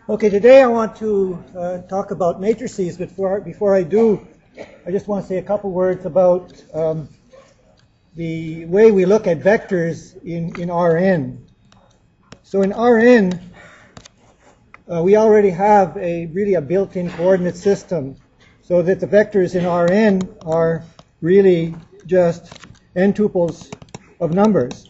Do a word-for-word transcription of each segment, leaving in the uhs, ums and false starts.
Okay, today I want to uh, talk about matrices, but before, before I do, I just want to say a couple words about um, the way we look at vectors in, in R N. So in R N, uh, we already have a really a built-in coordinate system, so that the vectors in R N are really just n tuples of numbers.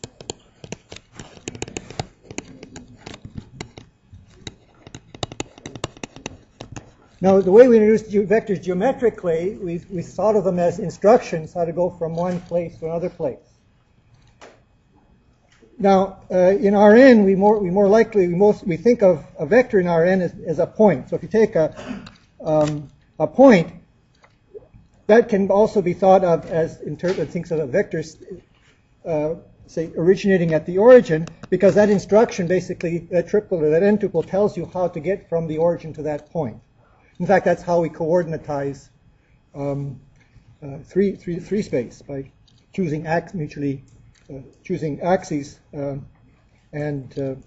Now, the way we introduce vectors geometrically, we, we thought of them as instructions, how to go from one place to another place. Now, uh, in R N, we more, we more likely, we, most, we think of a vector in R N as, as a point. So if you take a, um, a point, that can also be thought of as, interpret, thinks of a vector, uh, say, originating at the origin, because that instruction basically, that triple or that n tuple tells you how to get from the origin to that point. In fact, that's how we coordinatize um, uh, three, three, three space, by choosing ax mutually, uh, choosing axes uh, and uh,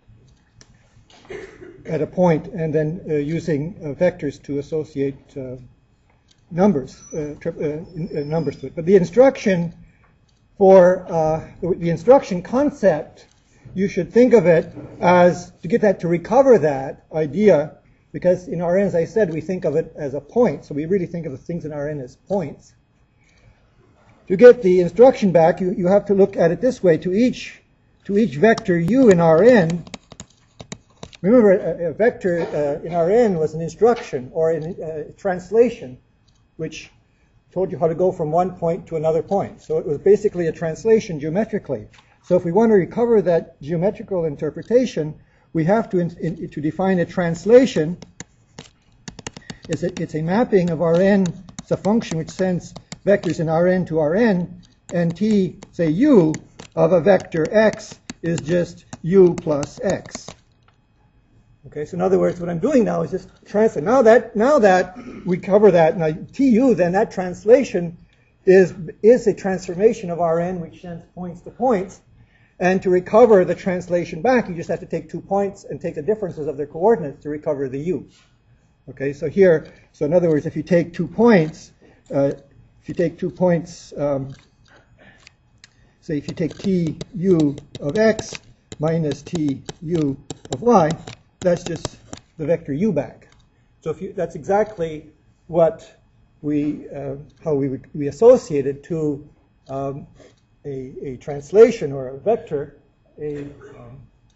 at a point, and then uh, using uh, vectors to associate uh, numbers, uh, tri uh, uh, numbers to it. But the instruction for uh, the, the instruction concept, you should think of it as to get that to recover that idea. Because in R N, as I said, we think of it as a point. So we really think of the things in R N as points. To get the instruction back, you, you have to look at it this way. To each, to each vector u in R N, remember a, a vector uh, in R N was an instruction or a uh, translation, which told you how to go from one point to another point. So it was basically a translation geometrically. So if we want to recover that geometrical interpretation, we have to, in, in, to define a translation. It's a, it's a mapping of R N. It's a function which sends vectors in R N to R N, and t, say u, of a vector x is just u plus x. Okay, so in other words, what I'm doing now is just translate. Now that, now that we cover that, now tu, then that translation is, is a transformation of R N which sends points to points. And to recover the translation back, you just have to take two points and take the differences of their coordinates to recover the u. Okay, so here, so in other words, if you take two points, uh, if you take two points, um, say if you take t u of x minus t u of y, that's just the vector u back. So if you, that's exactly what we, uh, how we would, we associated to um, A, a translation or a vector, a um,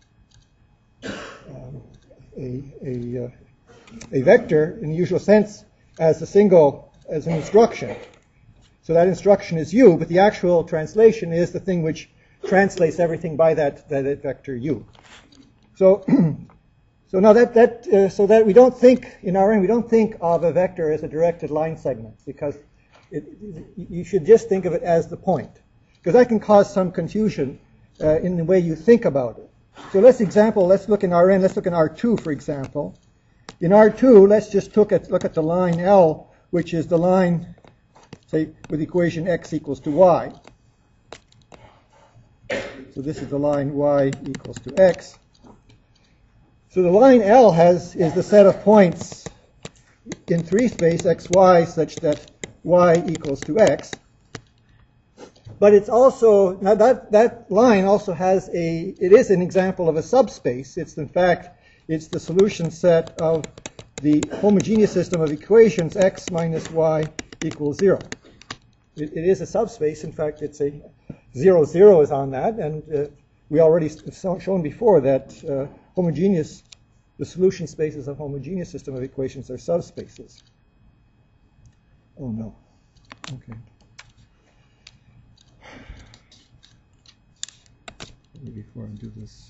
um, a a, uh, a vector in the usual sense as a single as an instruction. So that instruction is u, but the actual translation is the thing which translates everything by that that, that vector u. So so now that that uh, so that we don't think in R N we don't think of a vector as a directed line segment, because it, you should just think of it as the point. Because that can cause some confusion uh, in the way you think about it. So let's example, let's look in R N, let's look in R two, for example. In R two, let's just look at, look at the line L, which is the line, say, with the equation x equals to y. So this is the line y equals to x. So the line L has, is the set of points in three space xy such that y equals to x. But it's also, now that, that line also has a, it is an example of a subspace. It's in fact, it's the solution set of the homogeneous system of equations x minus y equals zero. It, it is a subspace. In fact, it's a zero, zero is on that. And uh, we already have shown before that uh, homogeneous, the solution spaces of homogeneous system of equations are subspaces. Oh no. Okay. Before I do this.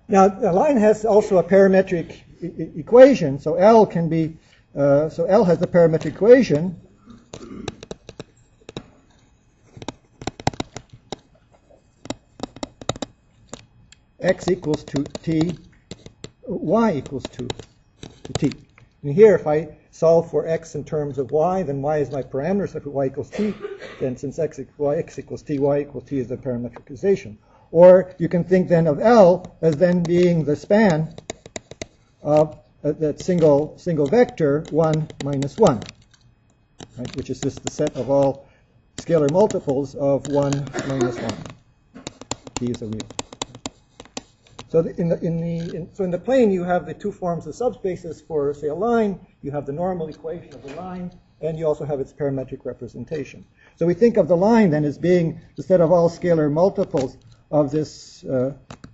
Now, a line has also a parametric e e equation, so L can be, uh, so L has the parametric equation. X equals to t, y equals to, to t. And here, if I solve for x in terms of y, then y is my parameter, so if y equals t, then since x, y, x equals t, y equals t is the parametricization. Or you can think then of L as then being the span of uh, that single single vector one minus one, right, which is just the set of all scalar multiples of one minus one. T is a real. So in the in the in, so in the plane you have the two forms of subspaces for, say, a line. You have the normal equation of the line, and you also have its parametric representation. So we think of the line then as being the set of all scalar multiples of this uh,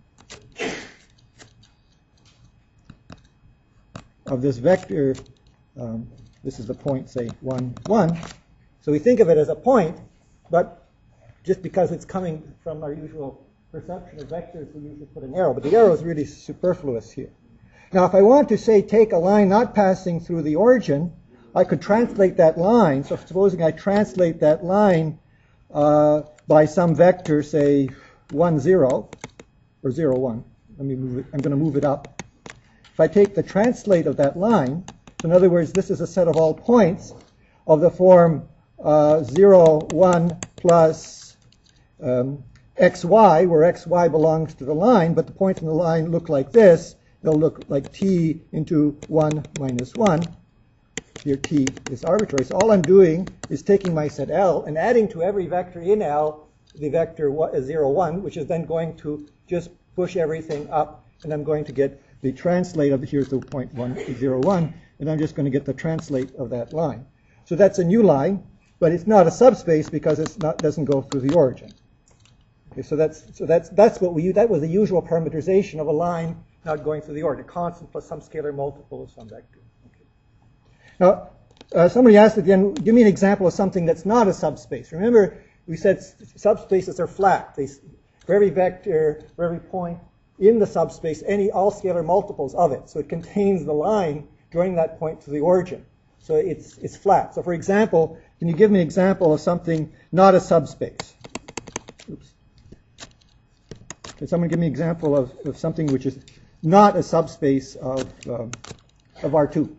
of this vector. Um, this is the point, say, one, one. So we think of it as a point, but just because it's coming from our usual perception of vectors, we usually put an arrow, but the arrow is really superfluous here. Now, if I want to, say, take a line not passing through the origin, I could translate that line. So supposing I translate that line uh, by some vector, say, one, zero, or zero, one. Let me move it. I'm going to move it up. If I take the translate of that line, so in other words, this is a set of all points of the form uh, zero, one plus um, xy, where xy belongs to the line, but the points in the line look like this. They'll look like t into one minus one. Here t is arbitrary. So all I'm doing is taking my set L and adding to every vector in L the vector zero, one, which is then going to just push everything up, and I'm going to get the translate of, here's the point one, zero, one, and I'm just going to get the translate of that line. So that's a new line, but it's not a subspace because it doesn't go through the origin. Okay, so that's so that's that's what we that was the usual parameterization of a line not going through the origin, constant plus some scalar multiple of some vector. Okay. Now, uh, somebody asked at the end, give me an example of something that's not a subspace. Remember, we said subspaces are flat. They, for every vector, for every point in the subspace, any all scalar multiples of it. So it contains the line joining that point to the origin. So it's it's flat. So for example, can you give me an example of something not a subspace? Oops. Can someone give me an example of, of something which is not a subspace of um, of R two?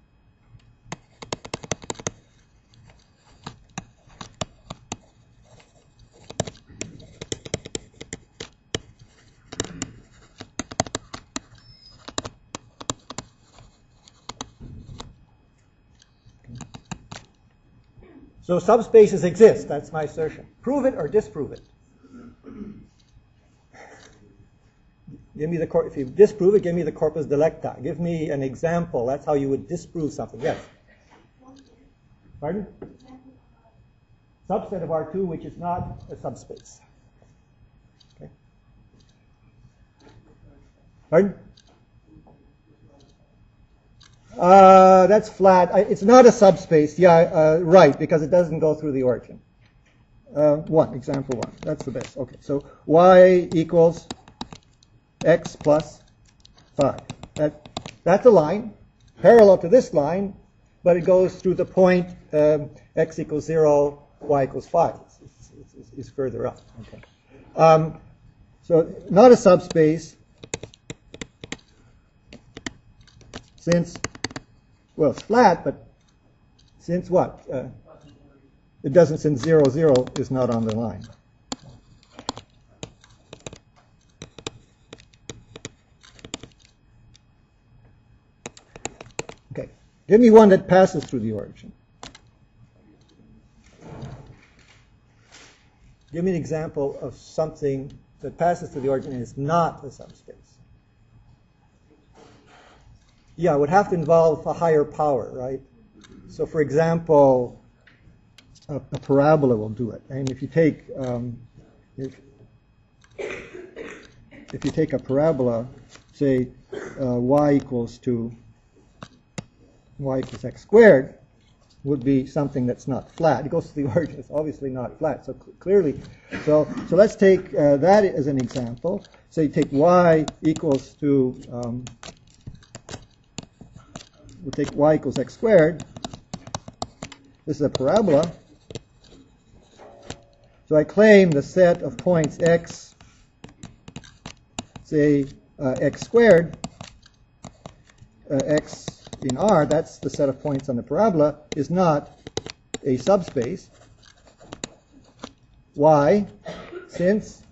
So subspaces exist. That's my assertion. Prove it or disprove it. Give me the cor if you disprove it, give me the corpus delicta. Give me an example. That's how you would disprove something. Yes. Pardon? Subset of R two, which is not a subspace. Okay. Pardon? Uh, that's flat. I, it's not a subspace. Yeah, uh, right, because it doesn't go through the origin. Uh, one, example one. That's the best. Okay, so y equals x plus five. That, that's a line parallel to this line, but it goes through the point um, x equals zero, y equals five. It's, it's, it's, it's further up. Okay. Um, so not a subspace since, well, it's flat, but since what? Uh, it doesn't, since zero, zero is not on the line. Okay, give me one that passes through the origin. Give me an example of something that passes through the origin and is not a subspace. Yeah, it would have to involve a higher power, right? So, for example, a, a parabola will do it. And if you take um, if, if you take a parabola, say uh, y equals to y equals x squared, would be something that's not flat. It goes to the origin. It's obviously not flat. So cl- clearly, so so let's take uh, that as an example. So you take y equals to, um, we'll take y equals x squared. This is a parabola. So I claim the set of points x, say uh, x squared, uh, x in R, that's the set of points on the parabola, is not a subspace. Why? Since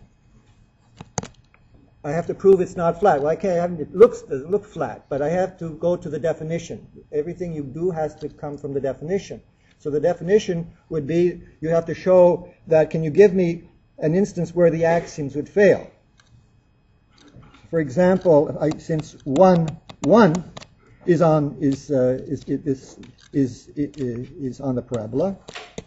I have to prove it's not flat. Why can't I have it looks doesn't look flat, but I have to go to the definition. Everything you do has to come from the definition. So the definition would be you have to show that, can you give me an instance where the axioms would fail? For example, I, since one one is on is uh, is, is is is is on the parabola,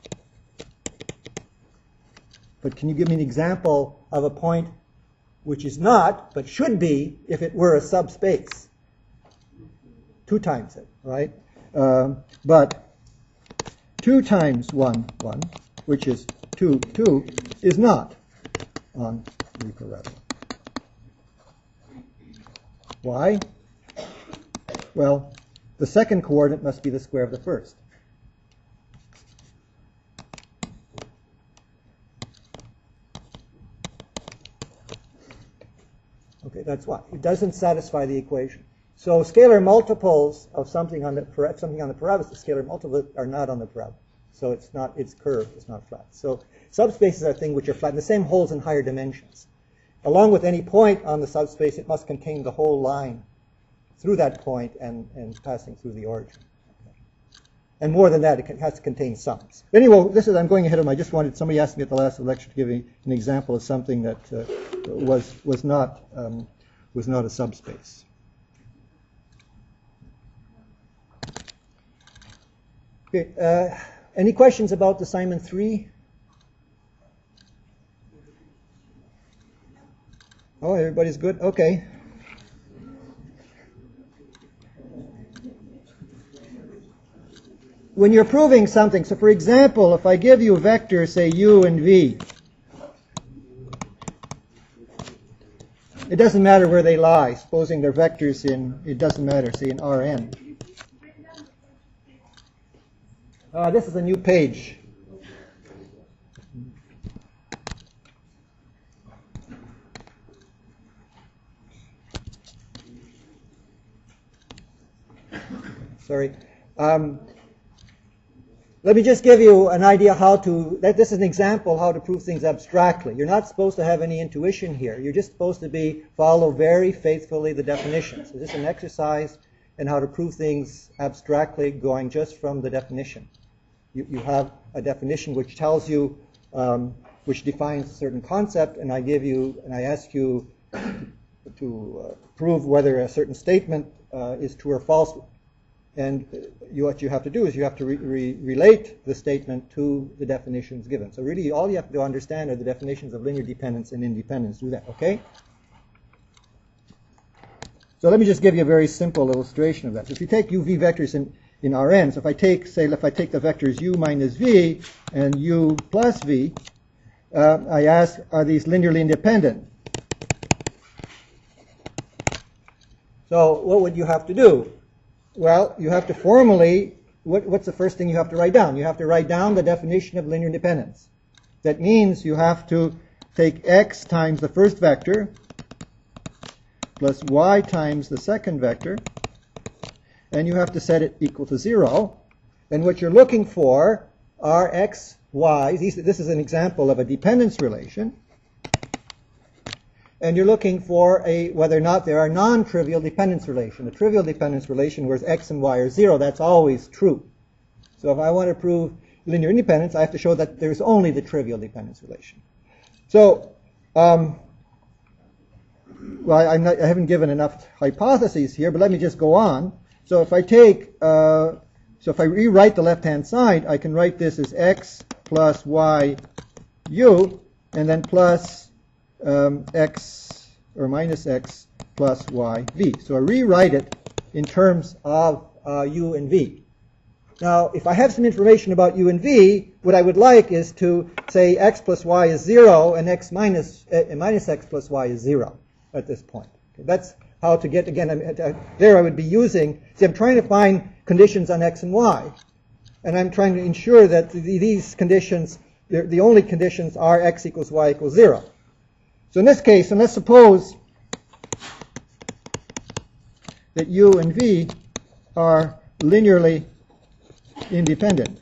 but can you give me an example of a point which is not, but should be if it were a subspace? Two times it, right? Um, but two times one one, which is two two, is not on the parabola. Why? Well, the second coordinate must be the square of the first. Okay, that's why. It doesn't satisfy the equation. So scalar multiples of something on the something on the parabola, the scalar multiples are not on the parabola. So it's not, it's curved, it's not flat. So subspaces are things which are flat, and the same holds in higher dimensions. Along with any point on the subspace, it must contain the whole line through that point and, and passing through the origin. Okay. And more than that, it can, has to contain sums. But anyway, this is, I'm going ahead of my, I just wanted, somebody asked me at the last lecture to give me an example of something that uh, was, was, not, um, was not a subspace. Okay, uh, any questions about assignment three? Oh, everybody's good? Okay. When you're proving something, so for example, if I give you vectors, say u and v, it doesn't matter where they lie. Supposing they're vectors in, it doesn't matter, say in Rn. Uh, this is a new page. Sorry. Um, let me just give you an idea how to, that this is an example how to prove things abstractly. You're not supposed to have any intuition here. You're just supposed to be, follow very faithfully the definitions. So this is an exercise in how to prove things abstractly going just from the definition. You, you have a definition which tells you, um, which defines a certain concept, and I give you, and I ask you to uh, prove whether a certain statement uh, is true or false. And you, what you have to do is you have to re re relate the statement to the definitions given. So really, all you have to understand are the definitions of linear dependence and independence. Do that, okay? So let me just give you a very simple illustration of that. So if you take u, v vectors in, in Rn, so if I take, say, if I take the vectors u minus v and u plus v, uh, I ask, are these linearly independent? So what would you have to do? Well, you have to formally, what, what's the first thing you have to write down? You have to write down the definition of linear independence. That means you have to take x times the first vector plus y times the second vector, and you have to set it equal to zero. And what you're looking for are x, y. These, this is an example of a dependence relation. And you're looking for a whether or not there are non-trivial dependence relation. A trivial dependence relation where x and y are zero, that's always true. So if I want to prove linear independence, I have to show that there's only the trivial dependence relation. So, um, well, I'm not, I haven't given enough hypotheses here, but let me just go on. So if I take, uh, so if I rewrite the left-hand side, I can write this as x plus y u, and then plus Um, x or minus x plus y v. So I rewrite it in terms of uh, u and v. Now, if I have some information about u and v, what I would like is to say x plus y is zero and x minus, uh, minus x plus y is zero at this point. Okay, that's how to get, again, I'm, uh, there I would be using, see, I'm trying to find conditions on x and y. And I'm trying to ensure that the, these conditions, the only conditions are x equals y equals zero. So in this case, and let's suppose that u and v are linearly independent.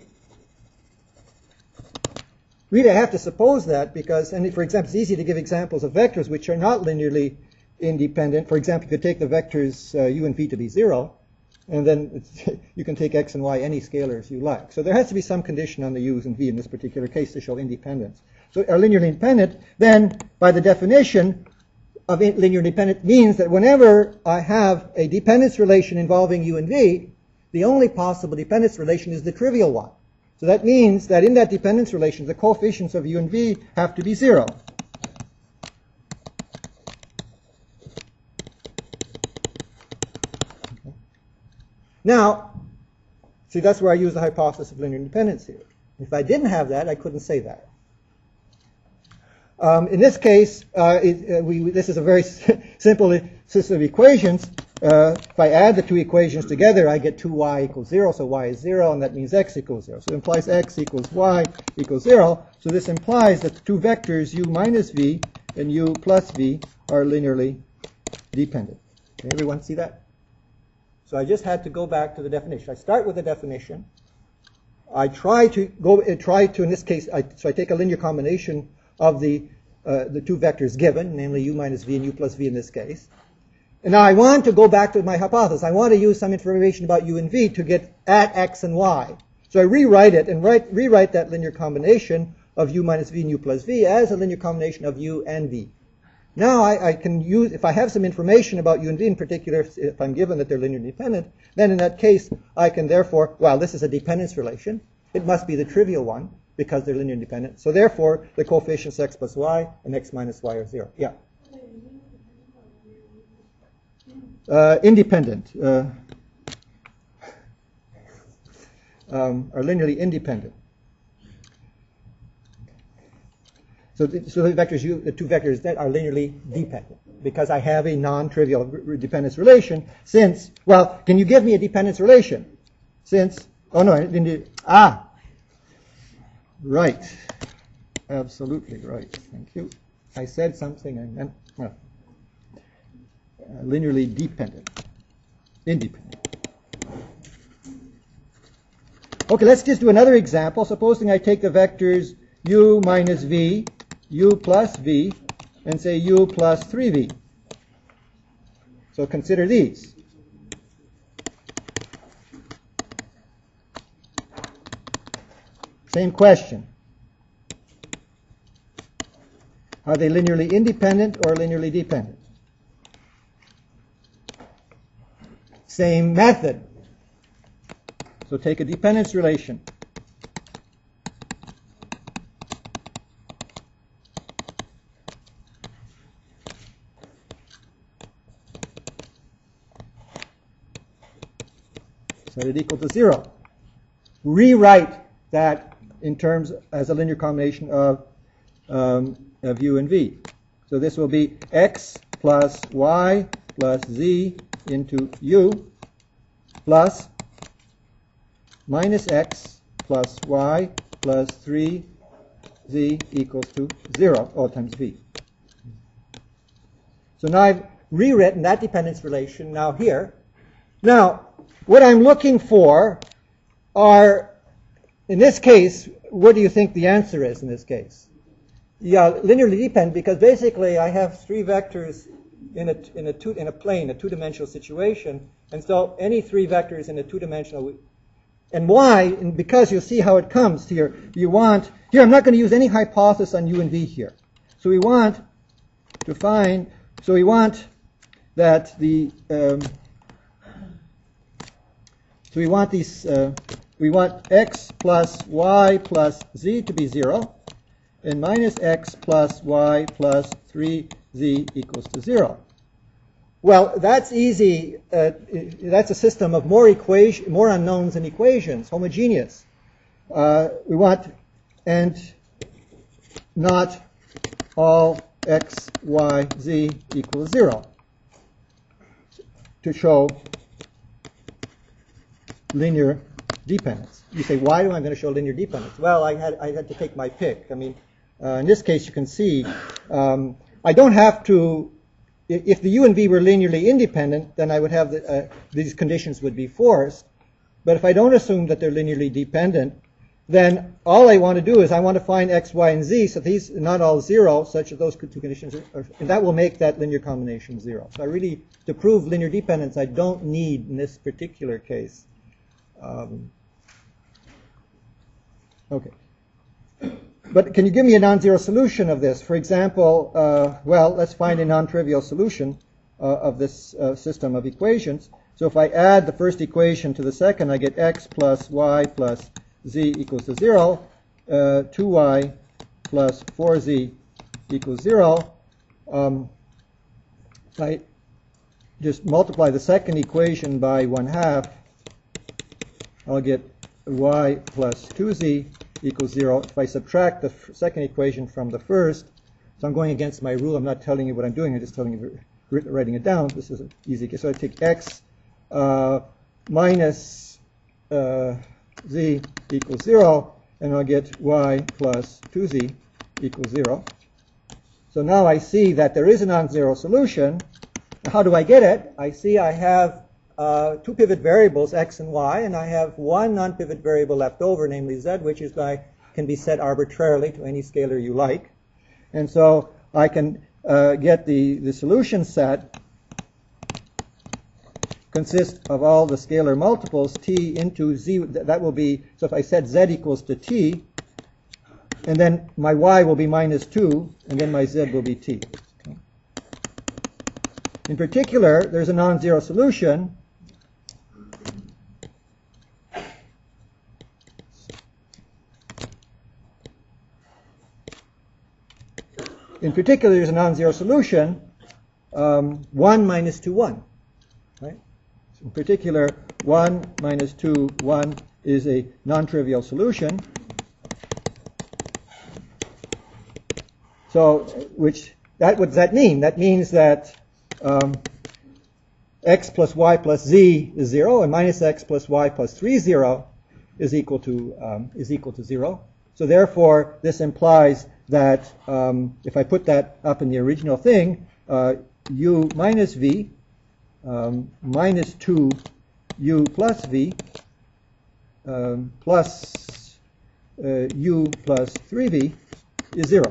Really, I have to suppose that because, and for example, it's easy to give examples of vectors which are not linearly independent. For example, you could take the vectors uh, u and v to be zero, and then it's, you can take x and y, any scalars you like. So there has to be some condition on the u's and v in this particular case to show independence. So are linearly independent, then by the definition of linear independent means that whenever I have a dependence relation involving u and v, the only possible dependence relation is the trivial one. So that means that in that dependence relation, the coefficients of u and v have to be zero. Okay. Now, see, that's where I use the hypothesis of linear independence here. If I didn't have that, I couldn't say that. Um, in this case, uh, it, uh, we, this is a very simple system of equations. Uh, if I add the two equations together, I get two y equals zero, so y is zero, and that means x equals zero. So it implies x equals y equals zero. So this implies that the two vectors u minus v and u plus v are linearly dependent. Can everyone see that? So I just had to go back to the definition. I start with the definition. I try to go, uh, try to, in this case, I, so I take a linear combination of the, uh, the two vectors given, namely u minus v and u plus v in this case. And now I want to go back to my hypothesis. I want to use some information about u and v to get at x and y. So I rewrite it and write, rewrite that linear combination of u minus v and u plus v as a linear combination of u and v. Now I, I can use, if I have some information about u and v in particular, if I'm given that they're linearly dependent, then in that case I can therefore, well, this is a dependence relation. It must be the trivial one, because they're linearly independent. So therefore, the coefficients x plus y and x minus y are zero. Yeah. Uh, independent. Uh, um, are linearly independent. So the, so the vectors u, the two vectors that are linearly dependent, because I have a non-trivial r- dependence relation. Since, well, can you give me a dependence relation? Since, oh no, I didn't. Ah. Right. Absolutely right. Thank you. I said something I meant, well, uh, linearly dependent. Independent. Okay, let's just do another example. Supposing I take the vectors u minus v, u plus v, and say u plus three v. So consider these. Same question. Are they linearly independent or linearly dependent? Same method. So take a dependence relation. Set it equal to zero. Rewrite that in terms as a linear combination of, um, of u and v. So this will be x plus y plus z into u plus minus x plus y plus three z equals to zero, all times v. So now I've rewritten that dependence relation now here. Now, what I'm looking for are, in this case, what do you think the answer is in this case? Yeah, linearly dependent, because basically I have three vectors in a, in a, two, in a plane, a two-dimensional situation, and so any three vectors in a two-dimensional, and why, and because you'll see how it comes here, you want, here I'm not going to use any hypothesis on u and v here. So we want to find, so we want that the, um, so we want these, uh, we want x plus y plus z to be zero, and minus x plus y plus three z equals to zero. Well, that's easy. Uh, that's a system of more equation, more unknowns than equations, homogeneous. Uh, we want and not all x, y, z equals zero to show linear dependence. You say, why am I going to show linear dependence? Well, I had I had to take my pick. I mean, uh, in this case, you can see um, I don't have to. If the u and v were linearly independent, then I would have the, uh, these conditions would be forced. But if I don't assume that they're linearly dependent, then all I want to do is I want to find x, y, and z, so these are not all zero, such that those two conditions are, and that will make that linear combination zero. So I really, to prove linear dependence, I don't need, in this particular case. Um, okay. But can you give me a non-zero solution of this? For example, uh, well, let's find a non-trivial solution uh, of this uh, system of equations. So if I add the first equation to the second, I get x plus y plus z equals to zero, uh, two y plus four z equals zero. Um, if I just multiply the second equation by one half, I'll get y plus two z equals zero. If I subtract the f second equation from the first, so I'm going against my rule. I'm not telling you what I'm doing. I'm just telling you, writing it down. This is an easy case. So I take x uh, minus uh, z equals zero, and I'll get y plus two z equals zero. So now I see that there is a non-zero solution. How do I get it? I see I have uh, two pivot variables, x and y, and I have one non-pivot variable left over, namely z, which is I can be set arbitrarily to any scalar you like. And so I can uh, get the, the solution set consists of all the scalar multiples t into z. That will be, so if I set z equals to t, and then my y will be minus two, and then my z will be t. Okay. In particular, there's a non-zero solution. In particular, there's a non-zero solution, um, one minus two, one. Right? In particular, one minus two, one is a non-trivial solution. So, which, that, what does that mean? That means that um, x plus y plus z is zero, and minus x plus y plus three, zero is equal to, um, is equal to zero. So therefore, this implies that um, if I put that up in the original thing, uh, u minus v um, minus two u plus v um, plus uh, u plus three v is zero.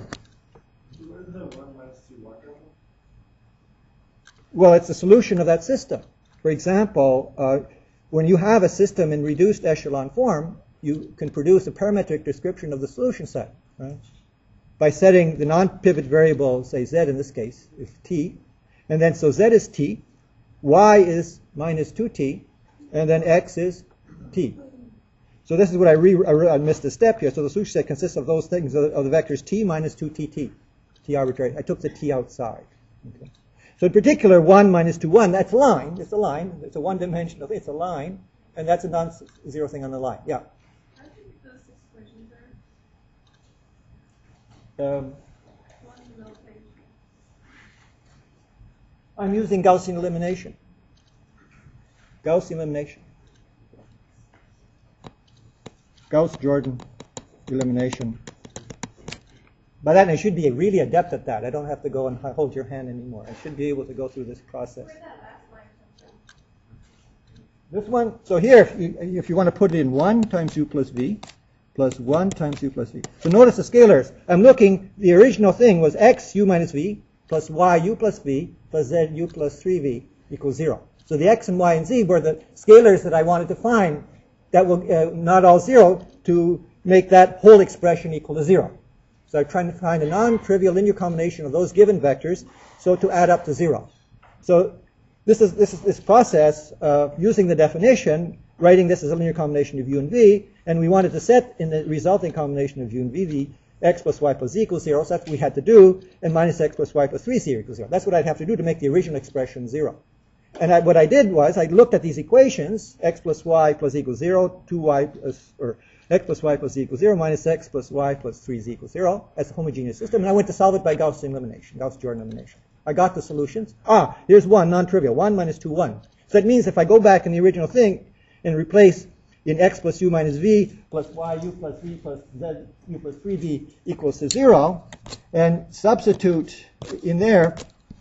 Well, it's the solution of that system. For example, uh, when you have a system in reduced echelon form, you can produce a parametric description of the solution set, right? By setting the non-pivot variable, say z in this case, is t, and then so z is t, y is minus two t, and then x is t. So this is what I, re I missed a step here. So the solution set consists of those things, of the, of the vectors t minus two t, t, t arbitrary. I took the t outside. Okay. So in particular, one minus two, one, that's a line. It's a line. It's a one-dimensional thing. It's a line, and that's a non-zero thing on the line. Yeah. Um, I'm using Gaussian elimination. Gaussian elimination. Gauss-Jordan elimination. By that, I should be really adept at that. I don't have to go and hold your hand anymore. I should be able to go through this process. This one, so here, if you, if you want to put it in one times u plus v, plus one times u plus v. So notice the scalars. I'm looking, the original thing was x u minus v plus y u plus v plus z u plus three v equals zero. So the x and y and z were the scalars that I wanted to find that will uh, not all zero to make that whole expression equal to zero. So I'm trying to find a non-trivial linear combination of those given vectors so to add up to zero. So this is this is this process uh, using the definition, writing this as a linear combination of u and v, and we wanted to set in the resulting combination of u and v the x plus y plus z equals zero. So that's what we had to do, and minus x plus y plus three z equals zero. That's what I'd have to do to make the original expression zero. And I, what I did was I looked at these equations, x plus y plus equals zero, two y plus, or x plus y plus z equals zero, minus x plus y plus three z equals zero, as a homogeneous system, and I went to solve it by Gaussian elimination, Gauss-Jordan elimination. I got the solutions. Ah, here's one, non-trivial, one minus two, one. So that means if I go back in the original thing and replace in x plus u minus v plus y u plus v plus z u plus three v equals to zero, and substitute in there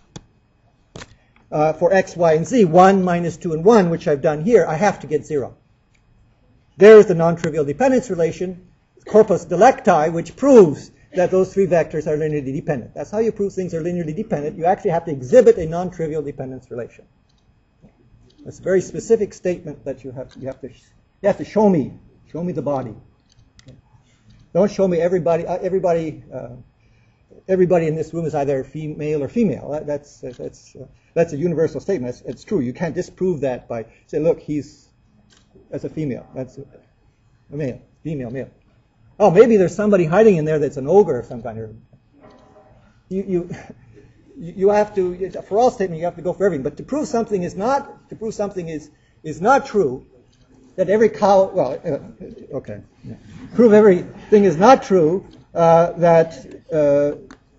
uh, for x, y, and z, one minus two and one, which I've done here, I have to get zero. There's the non-trivial dependence relation, corpus delicti, which proves that those three vectors are linearly dependent. That's how you prove things are linearly dependent. You actually have to exhibit a non-trivial dependence relation. It's a very specific statement that you have, you have to you have to show me, show me the body. Don't show me everybody. Uh, everybody, uh, everybody in this room is either female or female. That, that's that's uh, that's a universal statement. It's, it's true. You can't disprove that by say, look, he's that's a female. That's a male, female, male. Oh, maybe there's somebody hiding in there that's an ogre of some kind. Or you you. You have to, for all statement, you have to go for everything. But to prove something is not, to prove something is is not true, that every cow, well, uh, okay, yeah. Prove everything is not true, uh, that uh,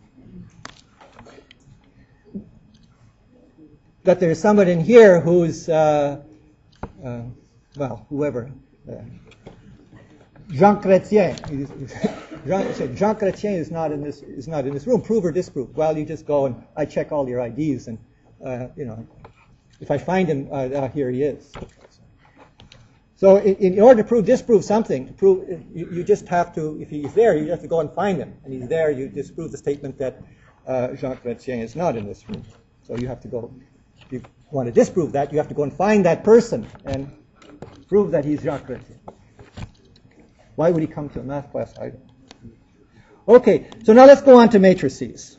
that there's somebody in here who's, uh, uh, well, whoever, uh, Jean Chrétien. Jean, Jean Chrétien is not in this is not in this room. Prove or disprove? Well, you just go and I check all your I Ds, and uh, you know, if I find him, uh, uh, here he is. So, in, in order to prove disprove something, to prove you, you just have to, if he's there, you have to go and find him, and he's there. You disprove the statement that uh, Jean Chrétien is not in this room. So you have to go. If you want to disprove that, you have to go and find that person and prove that he's Jean Chrétien. Why would he come to a math class? I don't know. Okay, so now let's go on to matrices.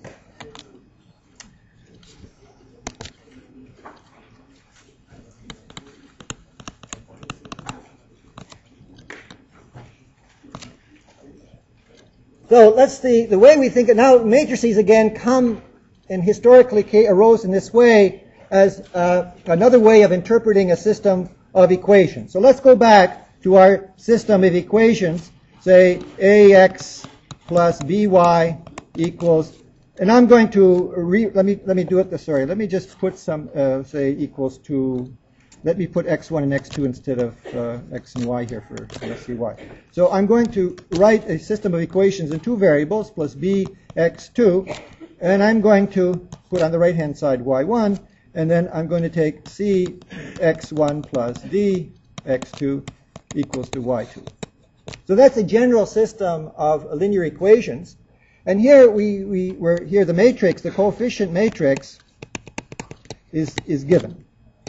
So let's see, the way we think it now, matrices again come and historically arose in this way as uh, another way of interpreting a system of equations. So let's go back to our system of equations, say ax plus by equals, and I'm going to re, let me let me do it this sorry let me just put some uh, say equals to, let me put x one and x two instead of uh, x and y here for let's see y. So I'm going to write a system of equations in two variables plus b x two, and I'm going to put on the right hand side y one, and then I'm going to take c x one plus d x two equals to y two. So that's a general system of linear equations. And here we, we were here the matrix, the coefficient matrix is is given.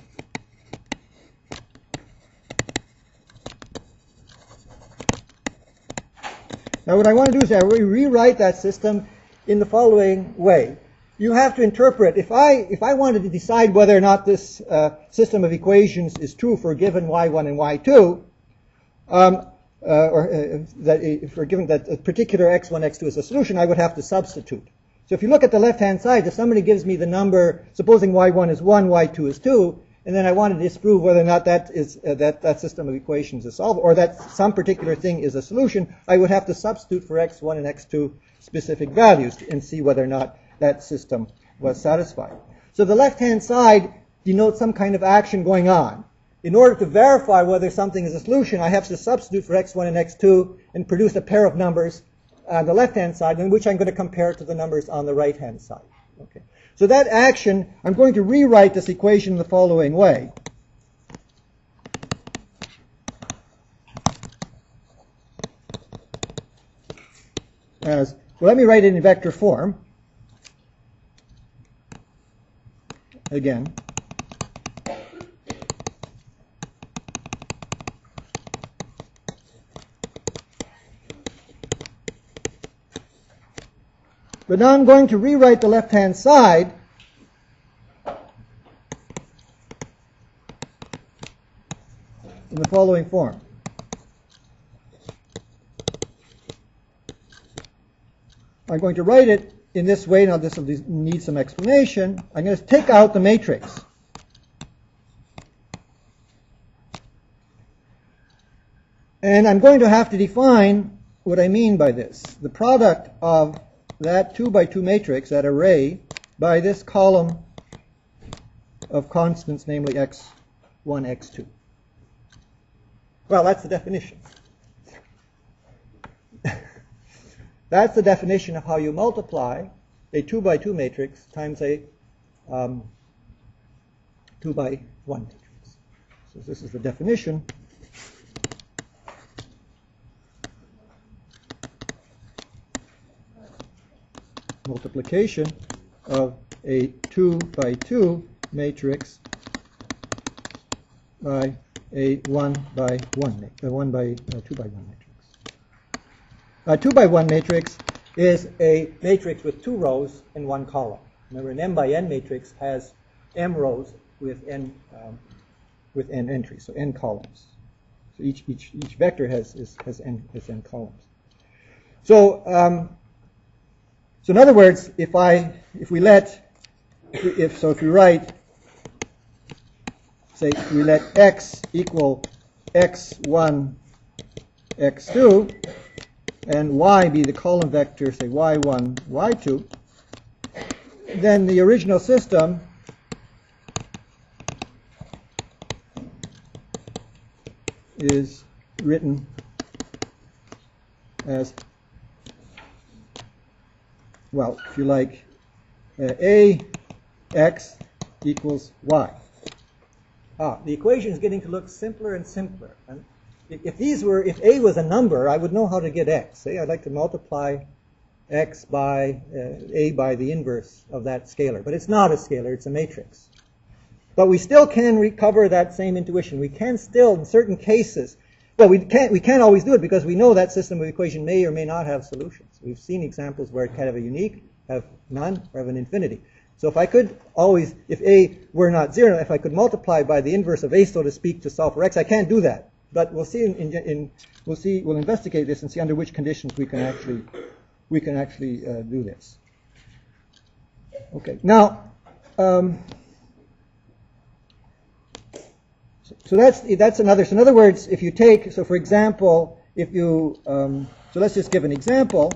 Now what I want to do is I rewrite that system in the following way. You have to interpret, if I if I wanted to decide whether or not this uh, system of equations is true for a given y one and y two, um, Uh, or uh, that if we're given that a particular x one, x two is a solution, I would have to substitute. So if you look at the left-hand side, if somebody gives me the number, supposing y one is one, y two is two, and then I want to disprove whether or not that is uh, that that system of equations is solvable, or that some particular thing is a solution, I would have to substitute for x one and x two specific values and see whether or not that system was satisfied. So the left-hand side denotes some kind of action going on. In order to verify whether something is a solution, I have to substitute for x one and x two and produce a pair of numbers on the left-hand side, in which I'm going to compare to the numbers on the right-hand side. Okay. So that action, I'm going to rewrite this equation in the following way. As, well, let me write it in vector form. Again. But now I'm going to rewrite the left-hand side in the following form. I'm going to write it in this way. Now this will need some explanation. I'm going to take out the matrix. And I'm going to have to define what I mean by this. The product of that two by two matrix, that array, by this column of constants, namely x one, x two. Well, that's the definition. That's the definition of how you multiply a two by two matrix times a um, two by one matrix. So this is the definition. Multiplication of a two by two matrix by a one by one, a one by uh, two by one matrix. A two by one matrix is a matrix with two rows and one column. Remember, an m by n matrix has m rows with n um, with n entries, so n columns. So each each each vector has is, has n has n columns. So um, so in other words, if I if we let if, we, if so if we write say we let x equal x one, x two, and y be the column vector, say y one, y two, then the original system is written as, well, if you like, uh, a x equals y. Ah, the equation is getting to look simpler and simpler. And if these were, if a was a number, I would know how to get x. Say I'd like to multiply x by uh, a by the inverse of that scalar, but it's not a scalar; it's a matrix. But we still can recover that same intuition. We can still, in certain cases, well, we can't we can't always do it because we know that system of equation may or may not have solutions. We've seen examples where it can have a unique, have none, or have an infinity. So if I could always, if a were not zero, if I could multiply by the inverse of a, so to speak, to solve for x, I can't do that. But we'll see in, in, in we'll see we'll investigate this and see under which conditions we can actually we can actually uh, do this. Okay. Now, um, so, so that's that's another. So in other words, if you take so for example, if you um, so let's just give an example.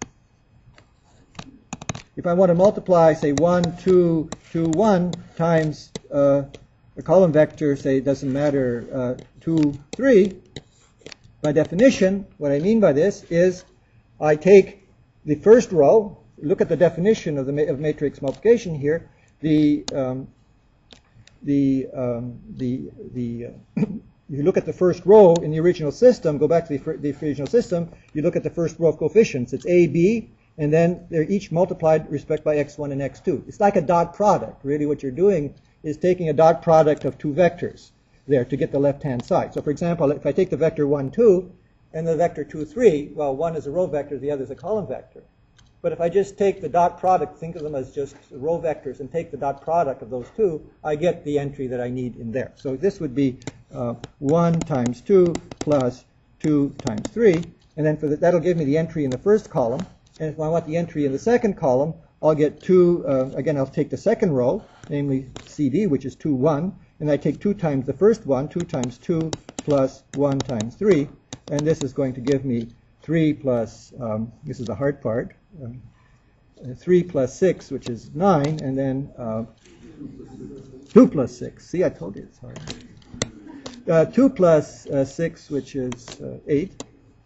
If I want to multiply, say, one, two, two, one times uh, a column vector, say, it doesn't matter, uh, two, three, by definition, what I mean by this is I take the first row, look at the definition of the ma of matrix multiplication here, the, um, the, um, the, the, uh, you look at the first row in the original system, go back to the, the original system, you look at the first row of coefficients, it's A, B, and then they're each multiplied respect by x one and x two. It's like a dot product. Really what you're doing is taking a dot product of two vectors there to get the left-hand side. So for example, if I take the vector one, two, and the vector two, three, well, one is a row vector, the other is a column vector. But if I just take the dot product, think of them as just row vectors, and take the dot product of those two, I get the entry that I need in there. So this would be uh, one times two plus two times three, and then for the, that'll give me the entry in the first column. And if I want the entry in the second column, I'll get two, uh, again, I'll take the second row, namely C D, which is two, one, and I take two times the first one, two times two plus one times three, and this is going to give me three plus, um, this is the hard part, um, three plus six, which is nine, and then uh, two plus six. See, I told you it's hard. Uh, two plus uh, six, which is uh, eight.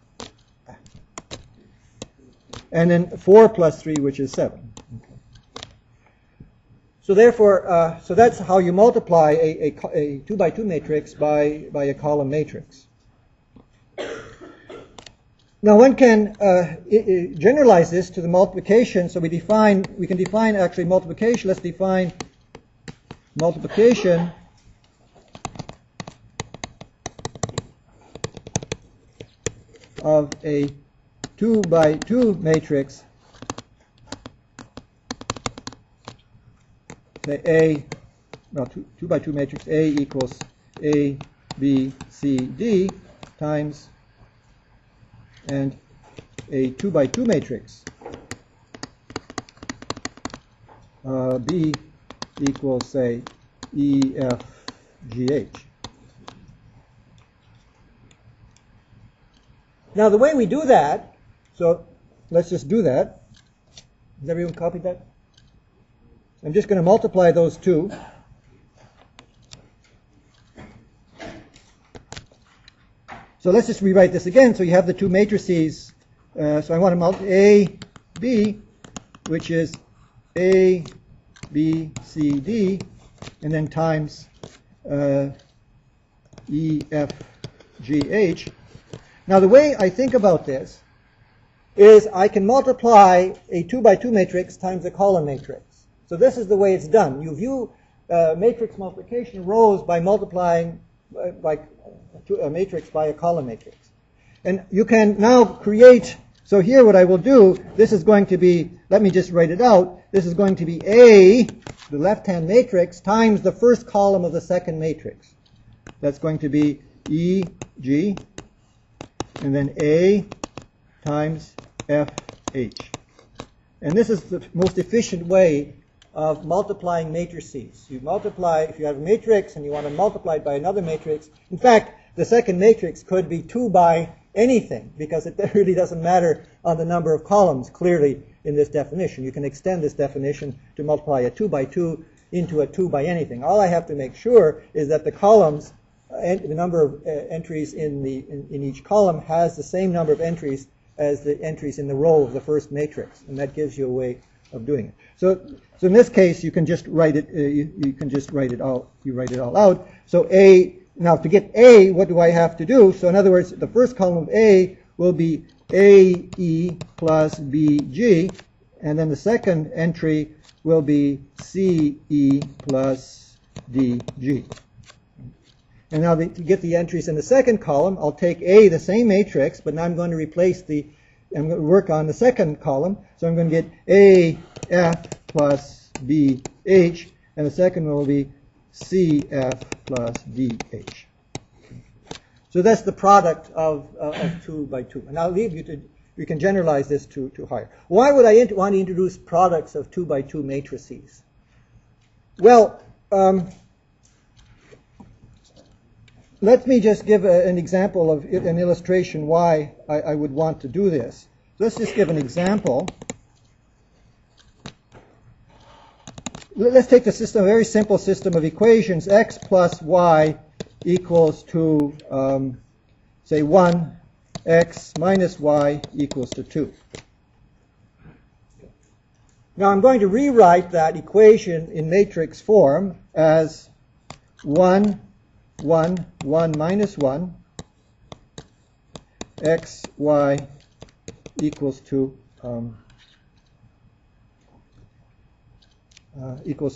And then four plus three, which is seven. Okay. So therefore, uh, so that's how you multiply a, a, a two by two matrix by, by a column matrix. Now one can uh, I, I generalize this to the multiplication. So we define, we can define actually multiplication. Let's define multiplication of a two by two matrix, say A, well, two, two by two matrix A equals A, B, C, D times, and a two by two matrix uh, B equals, say, E, F, G, H. Now, the way we do that, so let's just do that. Has everyone copied that? I'm just going to multiply those two. So let's just rewrite this again. So you have the two matrices. Uh, so I want to multiply A, B, which is A, B, C, D, and then times uh, E, F, G, H. Now the way I think about this is I can multiply a two by two matrix times a column matrix. So this is the way it's done. You view uh, matrix multiplication rows by multiplying uh, by a matrix by a column matrix. And you can now create, so here what I will do, this is going to be, let me just write it out, this is going to be A, the left-hand matrix, times the first column of the second matrix. That's going to be E, G, and then A times F, H. And this is the most efficient way of multiplying matrices. You multiply, if you have a matrix and you want to multiply it by another matrix, in fact, the second matrix could be two by anything, because it really doesn't matter on the number of columns clearly in this definition. You can extend this definition to multiply a two by two into a two by anything. All I have to make sure is that the columns, uh, the number of uh, entries in, the, in, in each column has the same number of entries as the entries in the row of the first matrix, and that gives you a way of doing it. So, so in this case, you can just write it. Uh, you, you can just write it all. You write it all out. So A. Now to get A, what do I have to do? So in other words, the first column of A will be A E plus B G, and then the second entry will be C E plus D G. And now the, to get the entries in the second column, I'll take A, the same matrix, but now I'm going to replace the, I'm going to work on the second column. So I'm going to get A F plus B H, and the second one will be C F plus D H. So that's the product of, uh, of two by two. And I'll leave you to, you can generalize this to, to higher. Why would I int- want to introduce products of two by two matrices? Well, um, let me just give a, an example of it, an illustration why I, I would want to do this. So let's just give an example. Let's take the system, a very simple system of equations. X plus y equals to, um, say, one. X minus y equals to two. Now I'm going to rewrite that equation in matrix form as one, one, one minus one. X, y equals to um, Uh, equals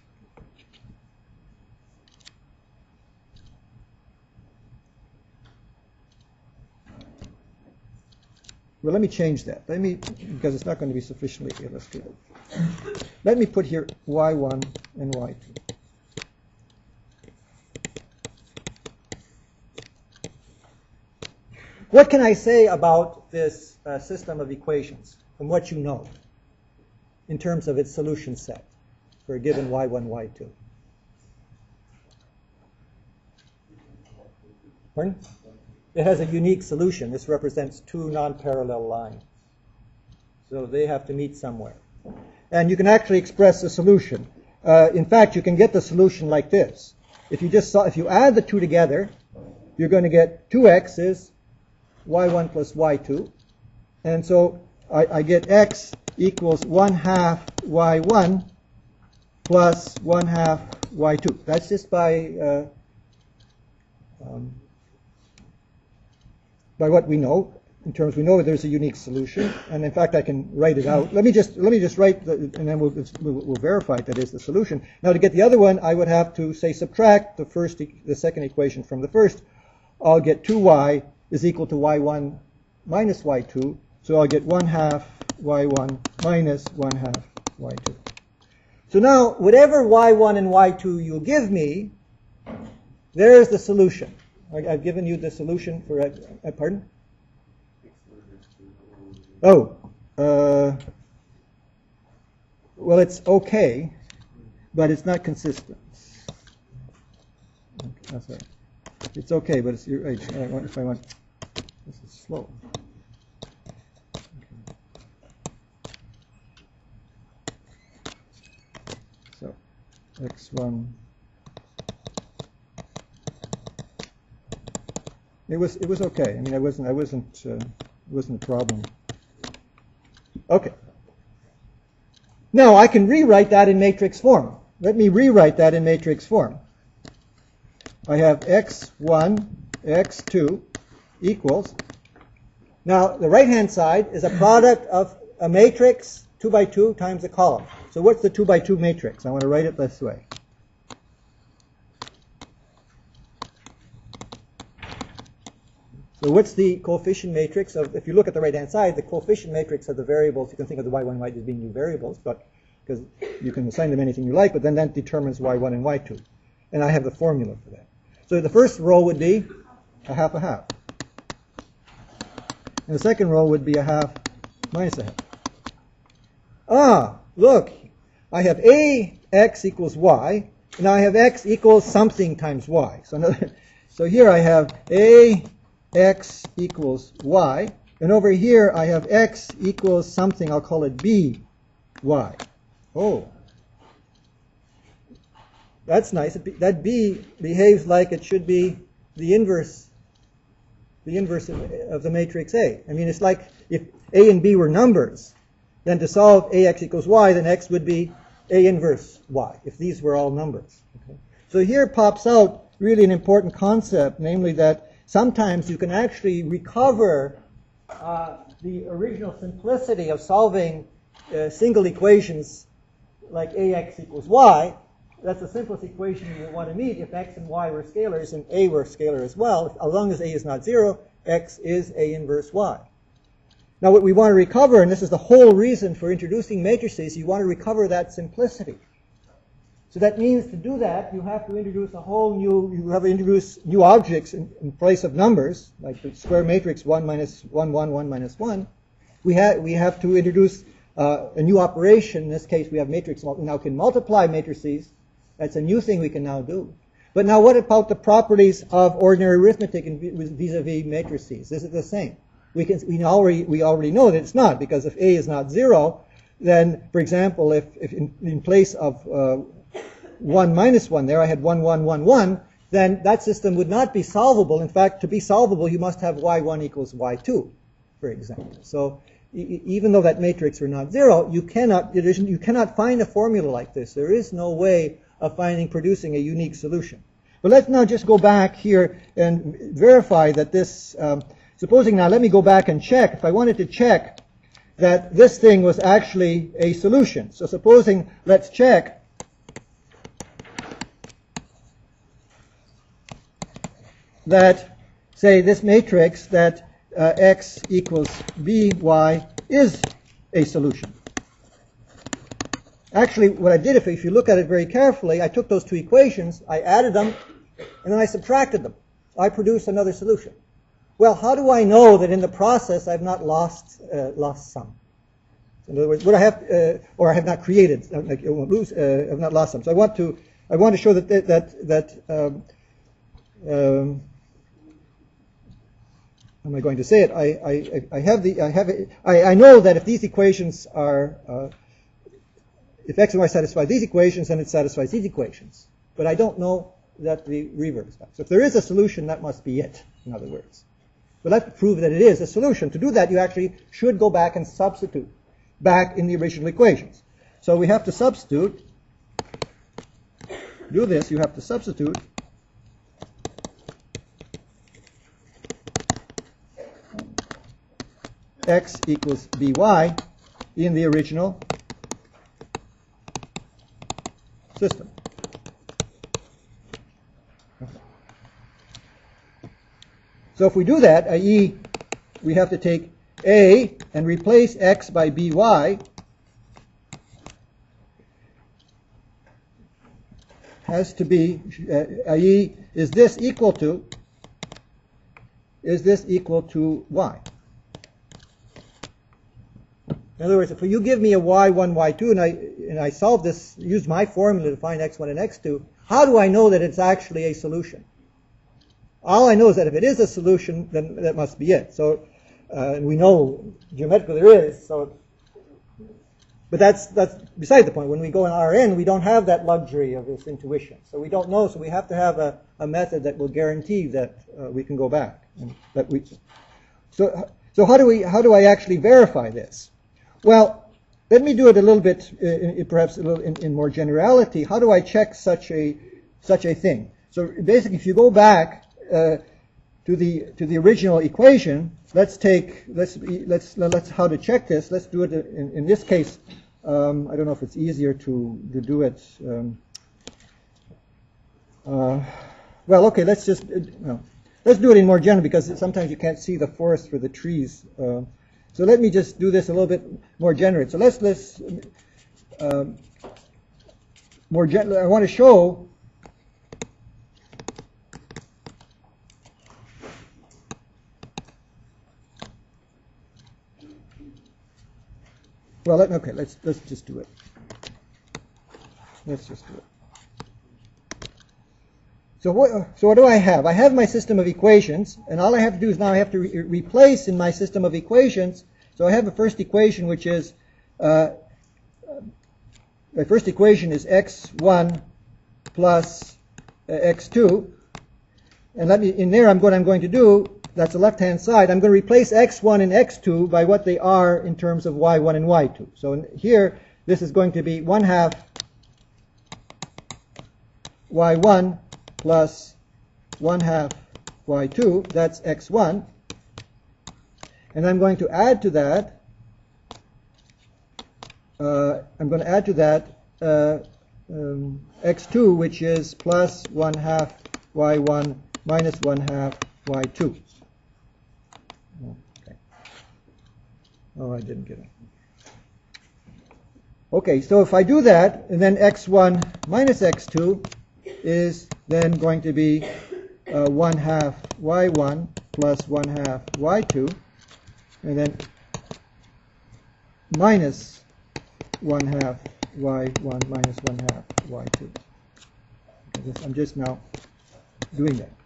well, let me change that. Let me, because it's not going to be sufficiently illustrative. Let me put here y one and y two. What can I say about this uh, system of equations from what you know in terms of its solution set for a given y one, y two? Pardon? It has a unique solution. This represents two non-parallel lines. So they have to meet somewhere. And you can actually express the solution. Uh, in fact, you can get the solution like this. If you just saw, if you add the two together, you're going to get two x's, y one plus y two. And so I, I get x equals one half y one plus one half y two. That's just by uh, um, by what we know. In terms, we know there's a unique solution, and in fact, I can write it out. Let me just let me just write, the, and then we'll, we'll we'll verify that is the solution. Now, to get the other one, I would have to say subtract the first, the second equation from the first. I'll get two y is equal to y one minus y two, so I'll get one half y one minus one half y two. So now, whatever y one and y two you'll give me, there's the solution. I, I've given you the solution for, uh, pardon? Oh, uh, well, it's okay, but it's not consistent. Okay, oh, sorry. It's okay, but it's, you're right. If I want, if I want this is slow. Okay. So, x one. It was it was okay. I mean, I wasn't I wasn't uh, it wasn't a problem. Okay. Now I can rewrite that in matrix form. Let me rewrite that in matrix form. I have x one, x two equals. Now the right hand side is a product of a matrix two by two times a column. So what's the two by two matrix? I want to write it this way. So what's the coefficient matrix of, if you look at the right-hand side, the coefficient matrix of the variables, you can think of the y one, y two as being new variables, but because you can assign them anything you like, but then that determines y one and y two. And I have the formula for that. So the first row would be a half a half. And the second row would be a half minus a half. Ah, look, I have a x equals y, and now I have x equals something times y. So, another, so here I have a x equals y, and over here I have x equals something, I'll call it b y. Oh, that's nice. That b behaves like it should be the inverse, the inverse of, of the matrix A. I mean, it's like if a and b were numbers, then to solve ax equals y, then x would be a inverse y, if these were all numbers. Okay? So here pops out really an important concept, namely that sometimes you can actually recover uh, the original simplicity of solving uh, single equations like ax equals y. That's the simplest equation you would want to meet if x and y were scalars and a were scalar as well. As long as a is not zero, x is a inverse y. Now what we want to recover, and this is the whole reason for introducing matrices, you want to recover that simplicity. So that means to do that, you have to introduce a whole new, you have to introduce new objects in, in place of numbers, like the square matrix one minus one, one, one minus one. We, ha we have to introduce uh, a new operation. In this case, we have matrix, we now can multiply matrices. That's a new thing we can now do. But now what about the properties of ordinary arithmetic vis-a-vis matrices? Is it the same? We, can, we, already, we already know that it's not, because if a is not zero, then, for example, if, if in, in place of uh, one minus one there, I had one, one, one, one, then that system would not be solvable. In fact, to be solvable, you must have y one equals y two, for example. So e even though that matrix were not zero, you cannot, you cannot find a formula like this. There is no way of finding, producing a unique solution. But let's now just go back here and verify that this, um, supposing now, let me go back and check, if I wanted to check that this thing was actually a solution. So supposing, let's check that, say, this matrix that uh, x equals by is a solution. Actually, what I did, if, if you look at it very carefully, I took those two equations, I added them, and then I subtracted them. I produced another solution. Well, how do I know that in the process I've not lost uh, lost some? In other words, what I have, uh, or I have not created, uh, like, I won't lose, uh, I've not lost some. So I want to, I want to show that that that. Um, um, how am I going to say it? I I I have the I have it, I I know that if these equations are uh, if x and y satisfy these equations, then it satisfies these equations. But I don't know that the reverse does. So if there is a solution, that must be it, in other words. But let's prove that it is a solution. To do that, you actually should go back and substitute back in the original equations. So we have to substitute, do this, you have to substitute x equals by in the original system. So if we do that, that is we have to take A and replace x by by, has to be, uh, that is, is this equal to, is this equal to y? In other words, if you give me a y one, y two, and I, and I solve this, use my formula to find x one and x two, how do I know that it's actually a solution? All I know is that if it is a solution, then that must be it. So, uh, and we know geometrically there is. So, but that's that's beside the point. When we go in R N, we don't have that luxury of this intuition. So we don't know. So we have to have a, a method that will guarantee that uh, we can go back. And that we. So so how do we how do I actually verify this? Well, let me do it a little bit, uh, in, perhaps a little in, in more generality. How do I check such a such a thing? So basically, if you go back uh, to the to the original equation, let's take let's let's let's how to check this. Let's do it in, in this case. Um, I don't know if it's easier to to do it. Um, uh, well, okay. Let's just uh, no. Let's do it in more general because sometimes you can't see the forest for the trees. Uh, so let me just do this a little bit more general. So let's let's um, more general. I want to show. Well, let, okay, let's let's just do it. Let's just do it. So what so what do I have? I have my system of equations, and all I have to do is now I have to re replace in my system of equations. So I have a first equation, which is uh, my first equation is x one plus uh, x two, and let me in there. I'm what I'm going to do. That's the left-hand side. I'm going to replace x one and x two by what they are in terms of y one and y two. So in here, this is going to be one half y one plus one half y two. That's x one. And I'm going to add to that, uh, I'm going to add to that uh, um, x two, which is plus one half y one minus one half y two. Okay. Oh, I didn't get it. Okay, so if I do that, and then x one minus x two is then going to be uh, one half y one plus one half y two, and then minus one half y one minus one half y two. Okay, I'm just now doing that.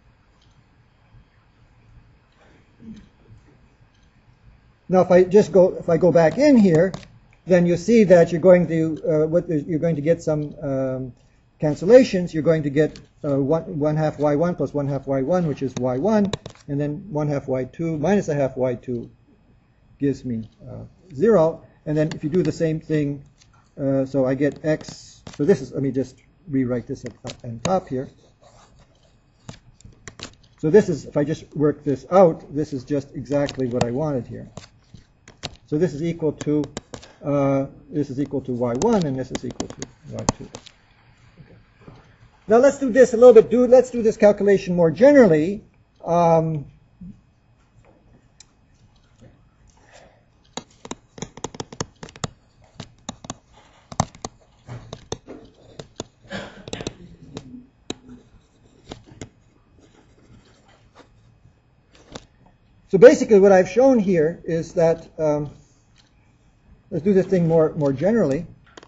Now, if I just go, if I go back in here, then you see that you're going to, uh, what you're going to get some um, cancellations. You're going to get uh, one, one half y one plus one half y one, which is y one, and then one half y two minus a half y two gives me uh, zero. And then if you do the same thing, uh, so I get x. So this is, let me just rewrite this at, on top here. So this is, if I just work this out, this is just exactly what I wanted here. So this is equal to, uh, this is equal to y one, and this is equal to y two. Okay. Now let's do this a little bit. Do let's do this calculation more generally. Um, So basically what I've shown here is that, um, let's do this thing more, more generally.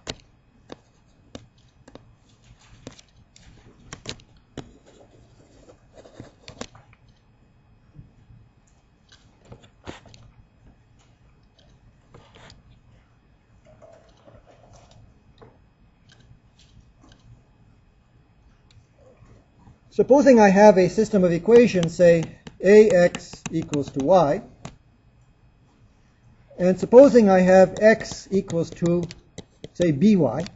Supposing I have a system of equations, say, ax equals to y, and supposing I have x equals to, say, by.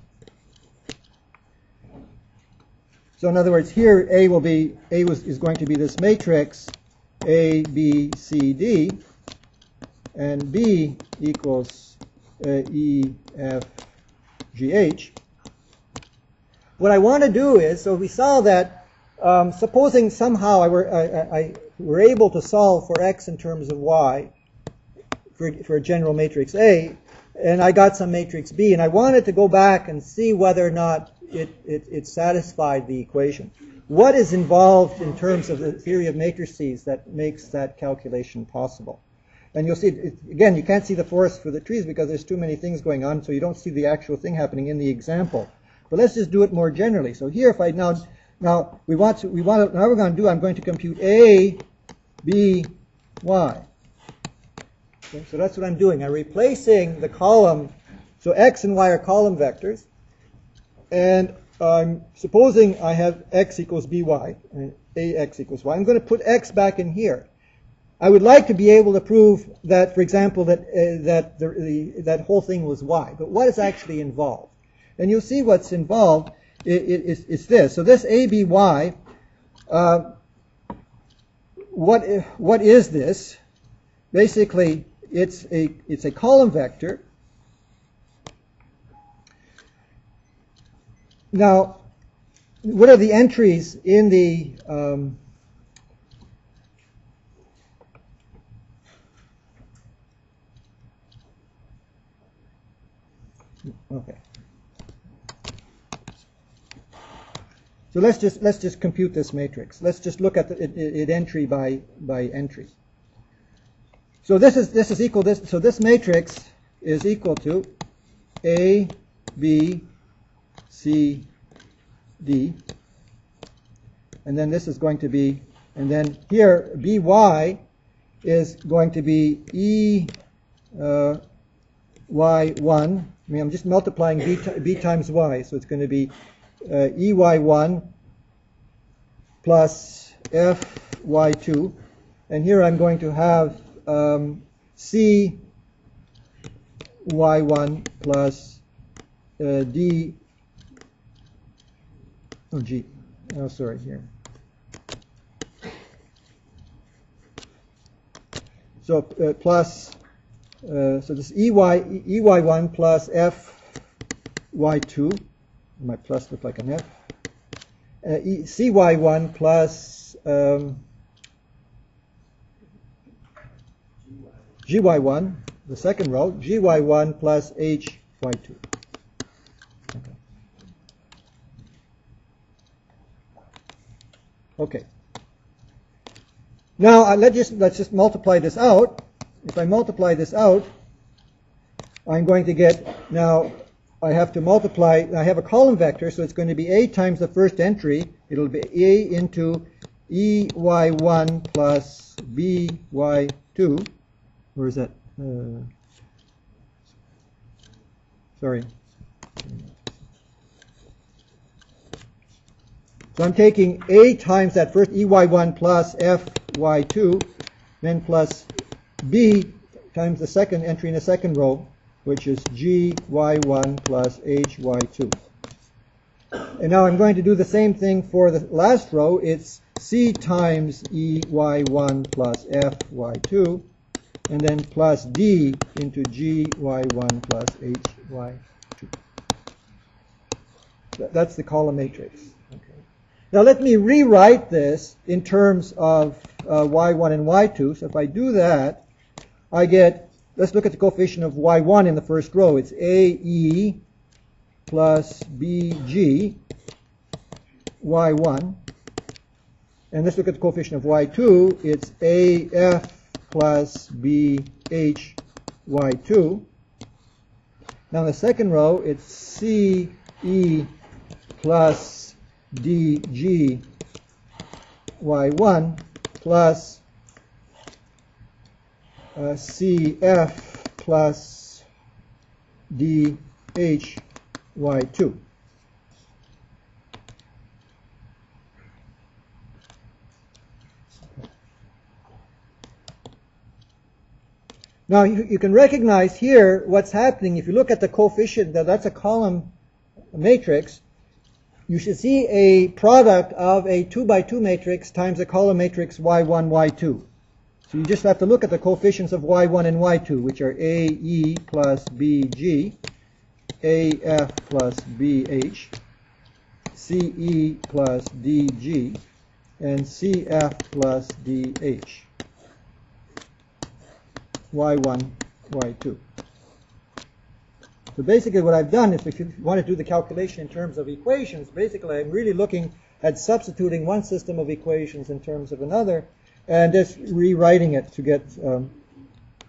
So in other words, here a will be, a was, is going to be this matrix a, b, c, d, and b equals uh, e, f, g, h. What I want to do is, so we saw that Um, supposing somehow I were, I, I were able to solve for x in terms of y for, for a general matrix A, and I got some matrix B, and I wanted to go back and see whether or not it, it, it satisfied the equation. What is involved in terms of the theory of matrices that makes that calculation possible? And you'll see, it, again, you can't see the forest for the trees because there's too many things going on, so you don't see the actual thing happening in the example. But let's just do it more generally. So here, if I now, now we want to, we want to, now we're going to do, I'm going to compute A, B, Y. Okay, so that's what I'm doing. I'm replacing the column, so X and Y are column vectors, and I'm supposing I have X equals B Y, and A X equals Y. I'm going to put X back in here. I would like to be able to prove that, for example, that uh, that the, the, that whole thing was Y. But what is actually involved? And you'll see what's involved is, is this. So this A B Y, uh, what what is this? Basically, it's a it's a column vector. Now, what are the entries in the um, okay. So let's just let's just compute this matrix. Let's just look at the, it, it entry by by entry. So this is this is equal this. So this matrix is equal to A, B, C, D, and then this is going to be, and then here B Y is going to be E uh, Y one. I mean, I'm just multiplying B, B times Y, so it's going to be uh, E Y one plus F Y two, and here I'm going to have um, C Y one plus uh, D. Oh, G. Oh, sorry, here. So uh, plus, uh, so this E Y, E Y one plus F Y two. My plus look like an F. Uh, e, C Y one plus um, G Y one, the second row, G Y one plus H Y two. Okay. Okay. Now uh, let's just let's just multiply this out. If I multiply this out, I'm going to get, now I have to multiply, I have a column vector, so it's going to be A times the first entry. It'll be A into E Y one plus B Y two. Where is that? Uh, sorry. So I'm taking A times that first E Y one plus F Y two, then plus B times the second entry in the second row, which is G Y one plus H Y two. And now I'm going to do the same thing for the last row. It's C times E Y one plus F Y two, and then plus D into G Y one plus H Y two. That's the column matrix. Okay. Now let me rewrite this in terms of uh, Y one and Y two. So if I do that, I get, let's look at the coefficient of Y one in the first row. It's A E plus B G Y one. And let's look at the coefficient of Y two. It's A F plus B H Y two. Now in the second row, it's C E plus D G Y one plus uh, C F plus D H Y two. Now you, you can recognize here what's happening. If you look at the coefficient, that's a column matrix. You should see a product of a two by two matrix times a column matrix Y one, Y two. So you just have to look at the coefficients of Y one and Y two, which are A E plus B G, A F plus B H, C E plus D G, and C F plus D H. Y one, Y two. So basically what I've done is, if you want to do the calculation in terms of equations, basically I'm really looking at substituting one system of equations in terms of another and just rewriting it to get um,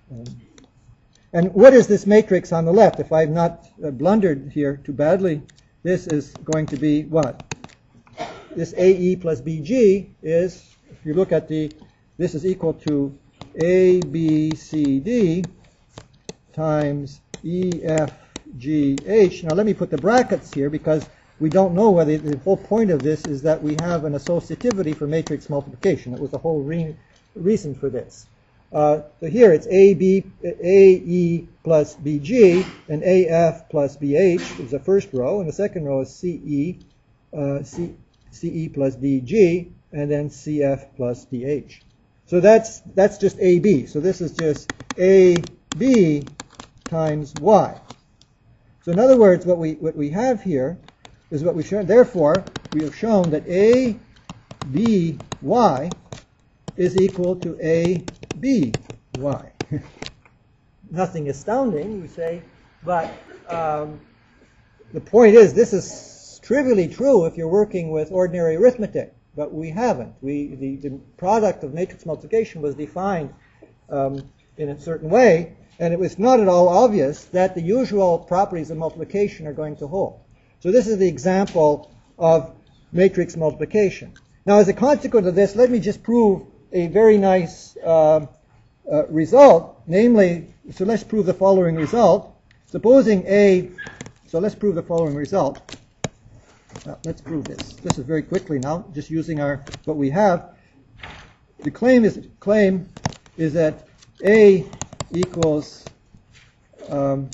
Um, and what is this matrix on the left? If I've not uh, blundered here too badly, this is going to be what? This A E plus B G is, if you look at the, this is equal to A, B, C, D times E, F, G, H. Now let me put the brackets here because we don't know whether the whole point of this is that we have an associativity for matrix multiplication. That was the whole re reason for this. Uh, so here it's A, B, A, E plus B, G, and A, F plus B, H is the first row, and the second row is C, E, uh, C, C, E plus D, G, and then C, F plus D, H. So that's, that's just A, B. So this is just A, B times Y. So in other words, what we, what we have here is what we've shown. Therefore, we have shown that A, B, Y is equal to A, B, Y. Nothing astounding, we say, but um, the point is this is trivially true if you're working with ordinary arithmetic, but we haven't. We, the, the product of matrix multiplication was defined um, in a certain way, and it was not at all obvious that the usual properties of multiplication are going to hold. So this is the example of matrix multiplication. Now, as a consequence of this, let me just prove a very nice uh, uh, result, namely, so let's prove the following result. Supposing A, so let's prove the following result. Uh, let's prove this. This is very quickly now, just using our what we have. The claim is claim is that A equals um,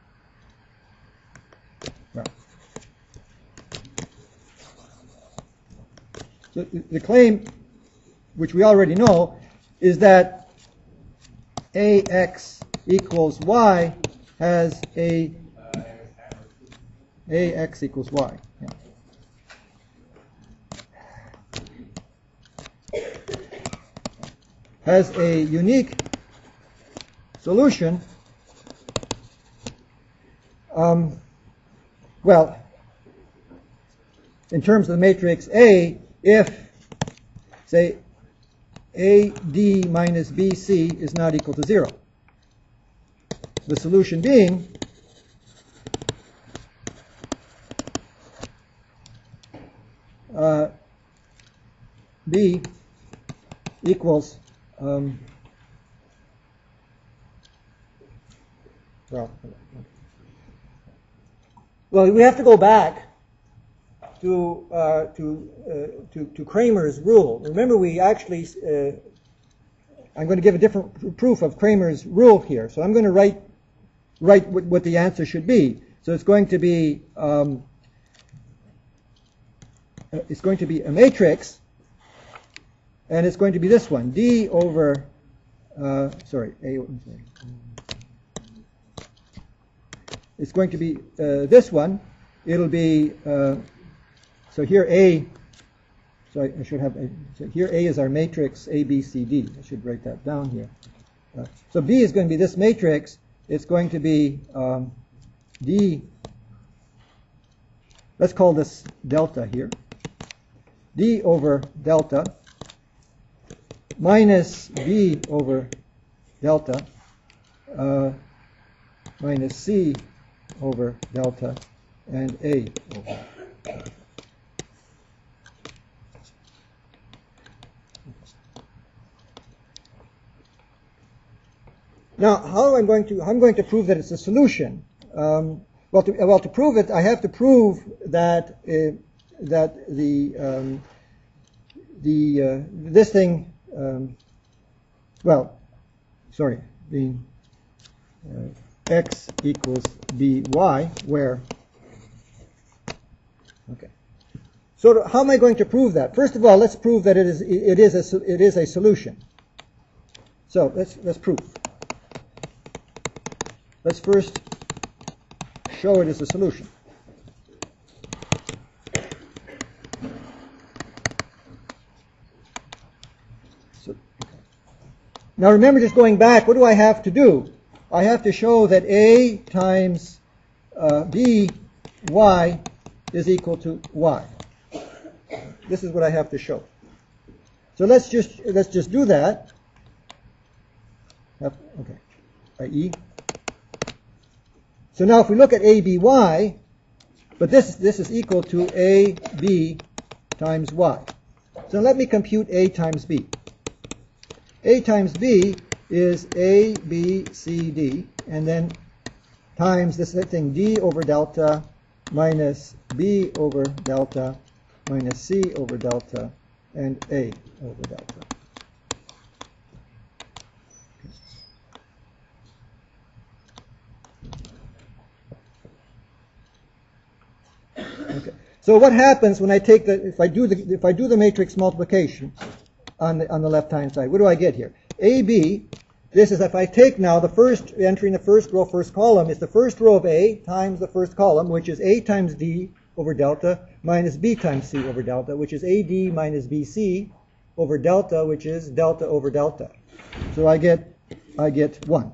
well, so the, the claim, which we already know, is that Ax equals Y has a Ax equals Y. Yeah. Has a unique solution. Um, well, in terms of the matrix A, if, say, A D minus B C is not equal to zero. The solution being uh, B equals um, well, well, we have to go back to uh, to, uh, to to Cramer's rule. Remember, we actually uh, I'm going to give a different proof of Cramer's rule here. So I'm going to write write what, what the answer should be. So it's going to be um, it's going to be a matrix, and it's going to be this one: D over uh, sorry A. Sorry. It's going to be uh, this one. It'll be uh, so here A. So I, I should have a, so here A is our matrix A B C D. I should write that down here. Uh, so B is going to be this matrix. It's going to be um, D. Let's call this delta here. D over delta minus B over delta uh, minus C over delta and A over delta. Now, how am I going to? I'm going to prove that it's a solution. Um, well, to, well, to prove it, I have to prove that uh, that the um, the uh, this thing. Um, well, sorry, the uh, x equals by, where. Okay. So, how am I going to prove that? First of all, let's prove that it is it is a it is a solution. So let's let's prove. Let's first show it as a solution. So, now remember, just going back, what do I have to do? I have to show that A times uh, B y is equal to y. This is what I have to show. So let's just let's just do that. Okay. that is. So now if we look at A B Y, but this, this is equal to A B times Y. So let me compute A times B. A times B is A, B, C, D, and then times this thing D over delta minus B over delta minus C over delta and A over delta. Okay. So what happens when I take the if I do the if I do the matrix multiplication on the on the left hand side? What do I get here? A B. This is if I take now the first entry in the first row, first column is the first row of A times the first column, which is A times D over delta minus B times C over delta, which is A D minus B C over delta, which is delta over delta. So I get I get one.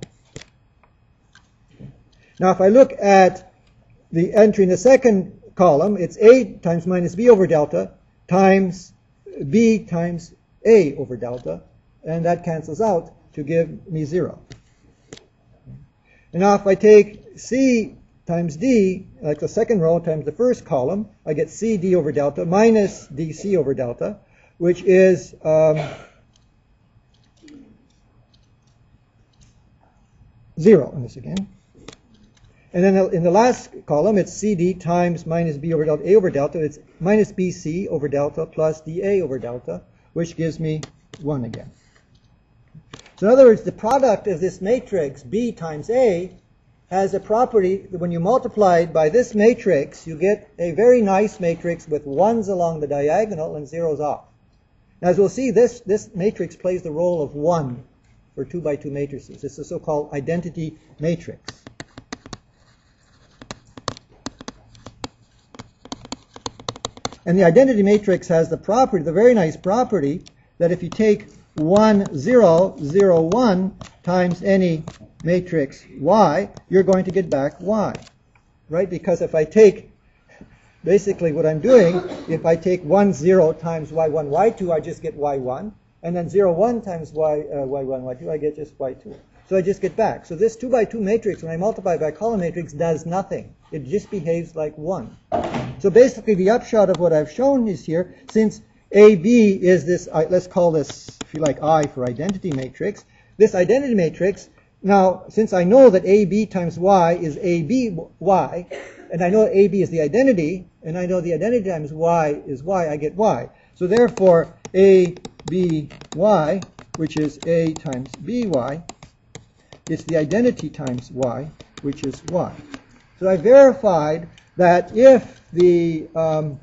Now if I look at the entry in the second column, it's A times minus B over delta times B times A over delta, and that cancels out to give me zero. And now if I take C times D, like the second row times the first column, I get C D over delta minus D C over delta, which is um, zero in this again. And then in the last column, it's C D times minus B over delta A over delta. It's minus B C over delta plus D A over delta, which gives me one again. So in other words, the product of this matrix B times A has a property that when you multiply it by this matrix, you get a very nice matrix with ones along the diagonal and zeros off. Now, as we'll see, this, this matrix plays the role of one for two by two matrices. It's a so-called identity matrix. And the identity matrix has the property, the very nice property, that if you take one, zero, zero, one times any matrix Y, you're going to get back Y, right? Because if I take, basically what I'm doing, if I take one, zero times Y one, Y two, I just get Y one, and then zero, one times Y, uh, Y one, Y two, I get just Y two. So I just get back. So this two by two matrix, when I multiply by column matrix, does nothing. It just behaves like one. So basically the upshot of what I've shown is here, since A B is this, uh, let's call this, if you like, I for identity matrix, this identity matrix, now since I know that A B times Y is A B Y, and I know A B is the identity, and I know the identity times Y is Y, I get Y. So therefore A B Y, which is A times B Y, it's the identity times Y, which is Y. So I verified that if the um,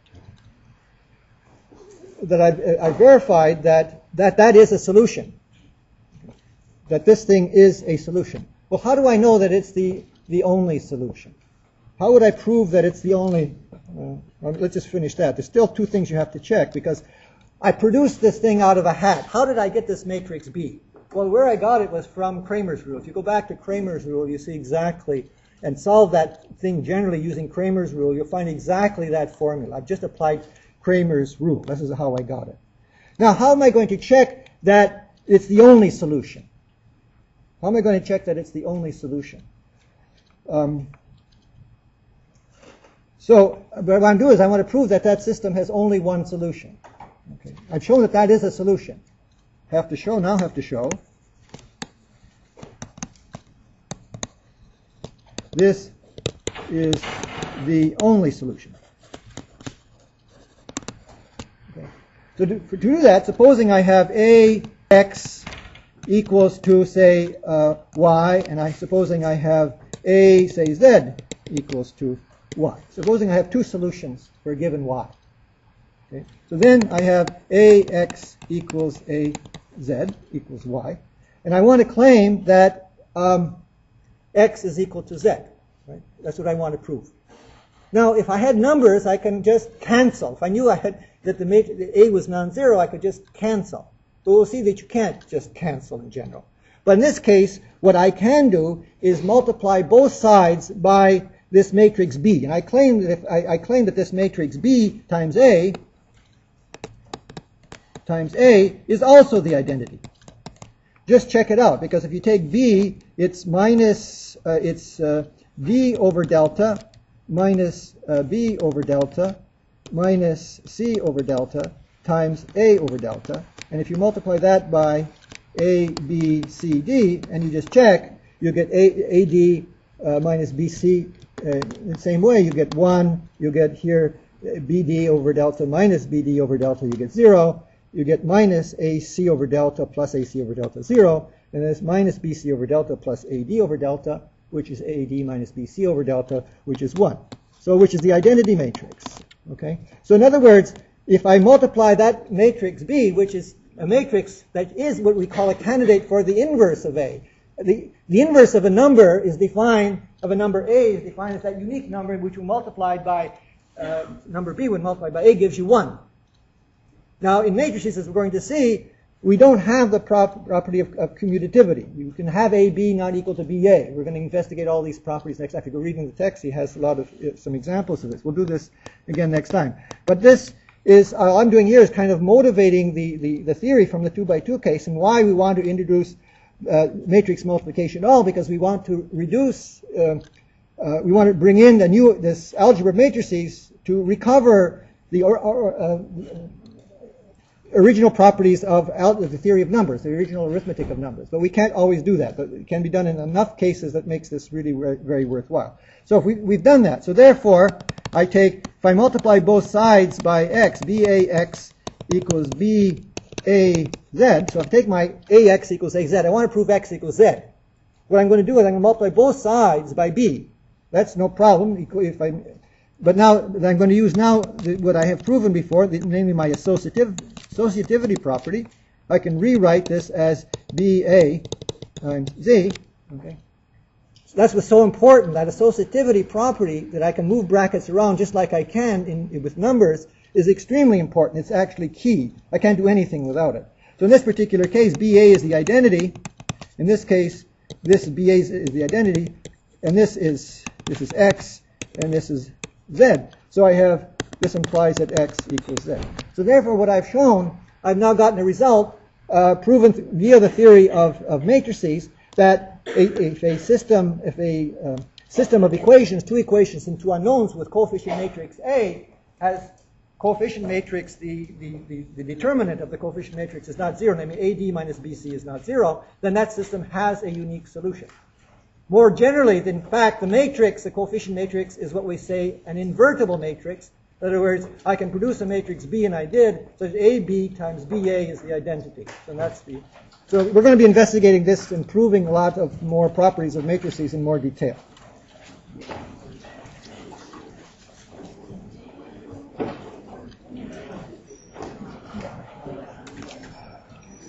that I, I verified that, that that is a solution, that this thing is a solution. Well, how do I know that it's the the only solution? How would I prove that it's the only? Uh, well, let's just finish that. There's still two things you have to check, because I produced this thing out of a hat. How did I get this matrix B? Well, where I got it was from Cramer's rule. If you go back to Cramer's rule, you see exactly, and solve that thing generally using Cramer's rule, you'll find exactly that formula. I've just applied Cramer's rule. This is how I got it. Now, how am I going to check that it's the only solution? How am I going to check that it's the only solution? Um, so what I'm doing is I want to prove that that system has only one solution. Okay. I've shown that that is a solution. Have to show, now have to show. This is the only solution. Okay. So to, for, to do that, supposing I have A x equals to, say, uh, y, and I supposing I have A, say, z equals to y. Supposing I have two solutions for a given y. Okay. So then I have A x equals A z equals y, and I want to claim that um, x is equal to z. Right? That's what I want to prove. Now, if I had numbers, I can just cancel. If I knew I had that the matrix A was non-zero, I could just cancel. But we'll see that you can't just cancel in general. But in this case, what I can do is multiply both sides by this matrix B, and I claim that if I, I claim that this matrix B times A times A is also the identity. Just check it out, because if you take B it's minus, uh, it's uh, V over delta minus uh, B over delta minus C over delta times A over delta. And if you multiply that by A, B, C, D, and you just check, you get A, AD uh, minus B C. Uh, in the same way, you get one, you get here uh, B D over delta minus B D over delta, you get zero. You get minus A C over delta plus A C over delta, zero. And there's minus B C over delta plus A D over delta, which is A D minus B C over delta, which is one. So which is the identity matrix. Okay. So in other words, if I multiply that matrix B, which is a matrix that is what we call a candidate for the inverse of A. The, the inverse of a number is defined, of a number A is defined as that unique number which when multiplied by uh, number B when multiplied by A gives you one. Now in matrices, as we're going to see, we don't have the prop property of, of commutativity. You can have A B not equal to B A. We're going to investigate all these properties next time. If you go reading the text, he has a lot of uh, some examples of this. We'll do this again next time. But this is, all I'm doing here is kind of motivating the, the, the theory from the two by two case and why we want to introduce uh, matrix multiplication at all, because we want to reduce, uh, uh, we want to bring in the new, this algebra of matrices to recover the or, or, uh, original properties of the theory of numbers, the original arithmetic of numbers. But we can't always do that. But it can be done in enough cases that makes this really very worthwhile. So if we, we've done that. So therefore, I take, if I multiply both sides by x, B A X equals B A Z. So if I take my A X equals A Z, I want to prove x equals Z. What I'm going to do is I'm going to multiply both sides by B. That's no problem. If I, but now I'm going to use now the, what I have proven before, the, namely my associative, associativity property. I can rewrite this as B A times Z. Okay. So that's what's so important. That associativity property that I can move brackets around just like I can in, with numbers is extremely important. It's actually key. I can't do anything without it. So in this particular case, B A is the identity. In this case, this B A is the identity, and this is this is x, and this is Z. So I have, this implies that x equals Z. So therefore what I've shown, I've now gotten a result uh, proven th via the theory of, of matrices that a, if a system, if a uh, system of equations, two equations and two unknowns with coefficient matrix A has coefficient matrix, the, the, the, the determinant of the coefficient matrix is not zero, namely A D minus B C is not zero, then that system has a unique solution. More generally, in fact, the matrix, the coefficient matrix, is what we say an invertible matrix. In other words, I can produce a matrix B, and I did, so that A B times B A is the identity. So that's the. So we're going to be investigating this and proving a lot of more properties of matrices in more detail.